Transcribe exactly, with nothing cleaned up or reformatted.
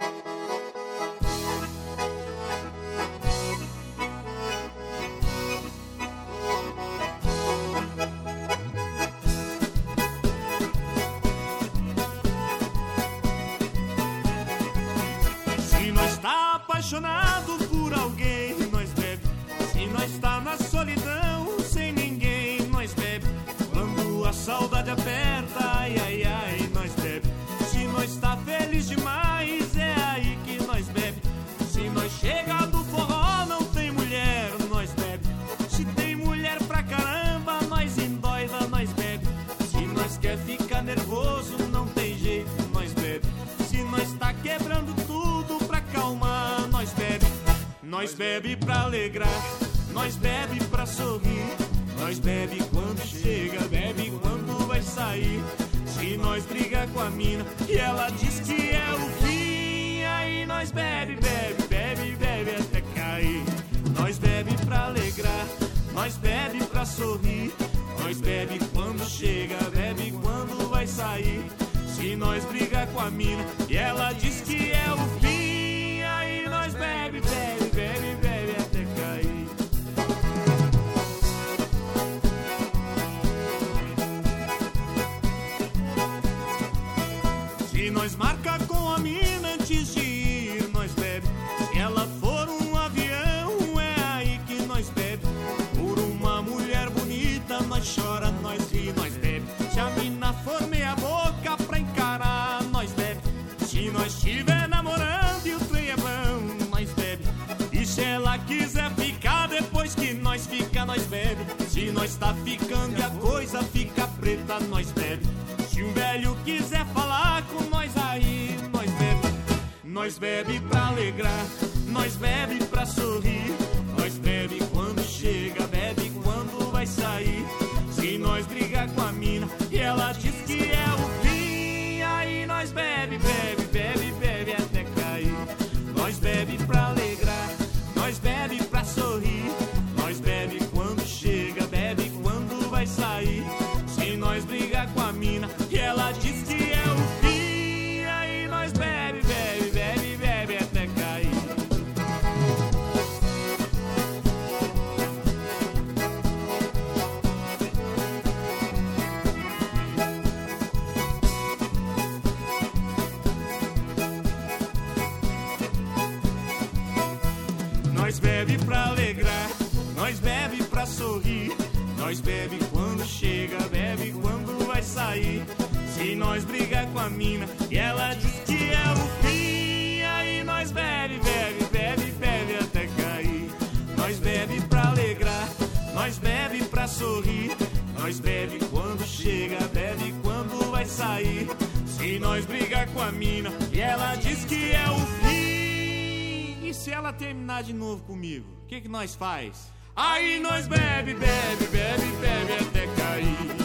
Se nós tá apaixonado por alguém, nós bebe. Se nós tá na solidão, sem ninguém, nós bebe. Quando a saudade aperta, ai, ai, ai, nós bebe. Se nós tá feliz demais, é aí que nós bebe. Se nós chega do forró, não tem mulher, nós bebe. Se tem mulher pra caramba, nós endoida, nós bebe. Se nós quer ficar nervoso, não tem jeito, nós bebe. Se nós tá quebrando tudo pra acalmar, nós bebe. Nós bebe pra alegrar, nós bebe pra sorrir. Nós bebe quando chega, bebe quando vai sair. Se nós briga com a mina e ela diz que é o fim, aí nós bebe, bebe, bebe, bebe até cair. Nós bebe pra alegrar, nós bebe pra sorrir. Nós bebe quando chega, bebe quando vai sair. Se nós briga com a mina e ela diz que é o fim, aí nós bebe, bebe, bebe, bebe até cair. Se nós marca com a mina antes de ir, nós bebe. Se ela for um avião, é aí que nós bebe. Por uma mulher bonita, nós chora, nós ri, nós bebe. Se a mina for meia boca pra encarar, nós bebe. Se nós estiver namorando e o trem é bom, nós bebe. E se ela quiser ficar depois que nós fica, nós bebe. Se nós tá ficando e a coisa fica preta, nós bebe. Se um velho quiser falar com nós aí, nós bebe. Nós bebe pra alegrar, nós bebe pra sorrir. Nós bebe quando chega, bebe quando vai sair. Se nós briga com a mina e ela diz que é o fim, aí nós bebe, bebe, bebe, bebe até cair. Nós bebe pra alegrar, nós bebe pra sorrir. Nós bebe quando chega, bebe quando vai sair. Se nós briga com a mina e ela diz que é o fim, aí nós bebe, bebe, bebe, bebe até cair. Nós bebe pra alegrar, nós bebe pra sorrir. Nós bebe quando chega, bebe quando vai sair. Se nós briga com a mina e ela diz que é o fim, aí nós bebe, bebe, bebe, bebe até cair. Nós bebe pra alegrar, nós bebe pra sorrir. Nós bebe quando chega, bebe quando vai sair. Se nós briga com a mina e ela diz que é o fim, e se ela terminar de novo comigo, o que que nós faz? Aí nós bebe, bebe, bebe, bebe até cair.